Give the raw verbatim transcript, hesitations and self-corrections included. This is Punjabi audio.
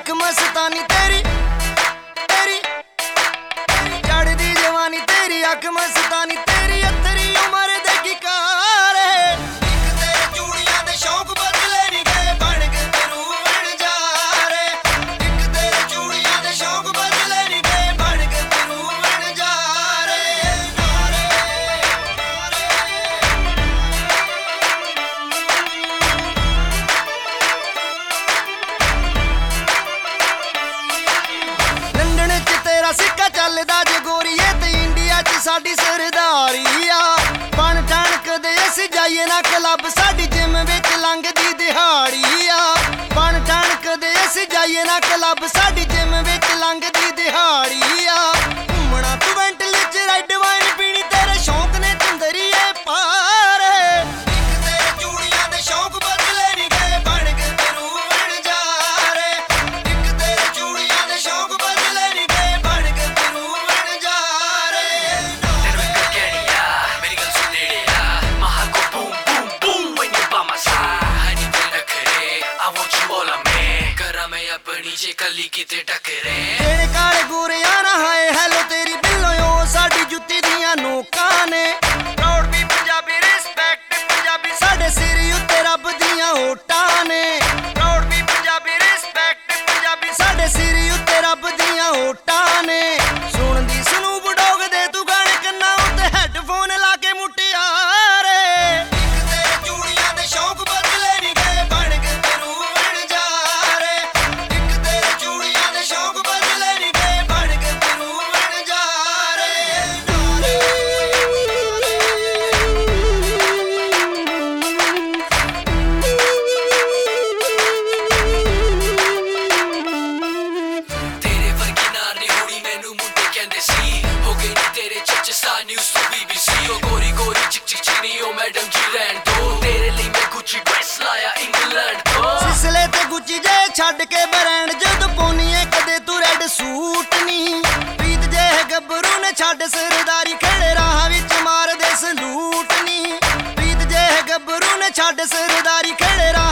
अख मस्तानी तेरी तेरी चढ़दी जवानी तेरी अख मस्तानी तेरी अथरी उमर दे की कार इक तेरे चूड़ियां दे शौक बदले नहीं गए बन के तेरू बन जा रे इक तेरे चूड़ियां दे शौक बदले नहीं गए बन के तेरू बन जा रे लंदन च तेरा सिक्का चलदा जे गोरीए ते इंडिया च साडी सरदारी आ बन ठणक दे अस जाइए ना क्लब साडी जिम विच लंघदी दिहाड़ी आ बन ठणक दे अस जाइए ना क्लब साडी जिम विच लंघदी दिहाड़ी आ घूमना तू वेंटल च रेड वाइन पीनी तेरे शौक ने चंदरीए पार इक तेरे चूड़ियां दे शौक बदले नहीं गए बन के तेरू बन जा रे इक तेरे चूड़ियां दे शौक बदले नहीं गए बन के तेरू बन जा रे ਤੈਨੂੰ ਇੱਕ ਕਹਿਣੀ ਆ ਮੇਰੀ ਗੱਲ ਸੁਣ ਨੇੜੇ ਆ ਮਹਾ ਕੋ boom boom boom when you by my side honey ਤੇ ਨਖਰੇ I want you all of me ਕਰਾਂ ਮੈਂ ਆਪਣੀ ਜੇ ਕੱਲੀ ਕਿਤੇ ਟੱਕਰੇ ਜਿਹੜੇ ਕਾਲੇ ਗੋਰਿਆਂ ਨਾ ਹਾਏ ਹੈਲੋ ਤੇਰੀ ਬਿੱਲੋ ਓ ਸਾਡੀ ਜੁੱਤੀ ਦੀਆਂ ਨੋਕਾਂ ਨੇ ਪ੍ਰਾਊਡ ਵੀ ਪੰਜਾਬੀ ਰਿਸਪੈਕਟ ਪੰਜਾਬੀ ਸਾਡੇ ਸਿਰ ਉੱਤੇ ਰੱਬ ਦੀਆਂ ਓਟਾਂ ਨੇ ਪ੍ਰਾਊਡ ਵੀ ਪੰਜਾਬੀ ਰਿਸਪੈਕਟ ਪੰਜਾਬੀ ਸਾਡੇ ਸਿਰ ਉੱਤੇ ਰੱਬ ਦੀਆਂ ਓਟਾਂ ਨੇ ਸੁਣਦੀ ਸਨੂੰ ਬਡੋਗ ਦੇ ਤੂੰ ਗਾਣੇ ਕੰਨਾਂ ਉੱਤੇ ਹੈੱਡਫੋਨ ਲਾ ਕੇ ਮੁਟਿਆਰੇ ਇੱਕ ਤੇਰੇ ਚੂੜੀਆਂ ਦੇ ਸ਼ੌਕ ਬਦਲੇ ਨਹੀਂ ਗਏ ਬਣ ਕੇ ਤੇਰੂ ਬਣ ਜਾ ਰੇ ਇੱਕ ਤੇਰੇ ਚੂੜੀਆਂ ਦੇ ਸ਼ੌਕ ਬਦਲੇ ਨਹੀਂ ਗਏ ਬਣ ਕੇ ਤੇਰੂ ਬਣ ਜਾ ਰੇ ਤੇਰੇ ਵਰਗੀ ਨਾਰ ਨਹੀਂ ਹੋਣੀ ਮੈਨੂੰ ਮੁੰਡੇ ਕਹਿੰਦੇ ਸੀ ਹੋ ਗਈ ਨੀ ਤੇਰੇ ਚੱਚ ਸਾ ਨਿਊਜ਼ ਤੋਂ B B C ਉਹ ਗੋਰੀ ਗੋਰੀ ਚਿਕ ਚਿਕ ਚੀਨੀ ਉਹ ਮੈਡਮ ਜੀ ਰਹਿਣ ਦੋ ਤੇਰੇ ਲਈ ਮੈਂ ਗੁੱਚੀ ਡਰੈਸ ਲਾਇਆ ਇੰਗਲੈਂਡ ਤੋਂ ਸਿਸਲੇ ਤੇ ਗੁੱਚੀ ਜੇ ਛੱਡ ਕੇ ਬਰੈਂਡ ਜਦ ਪੋਨੀਏ ਕਦੇ ਤੂੰ ਰੈਡ ਸੂਟ ਨਹੀਂ ਪ੍ਰੀਤ ਜੇ ਗੱਭਰੂ ਨੇ ਛੱਡ ਸਰਦਾਰੀ ਖੜੇ ਰਾਹਾਂ ਵਿੱਚ ਮਾਰਦੇ ਸਲੂਟ ਨਹੀਂ ਪ੍ਰੀਤ ਜੇ ਗੱਭਰੂ ਨੇ ਛੱਡ ਸਰਦਾਰੀ ਖੜੇ ਰਾਹਾਂ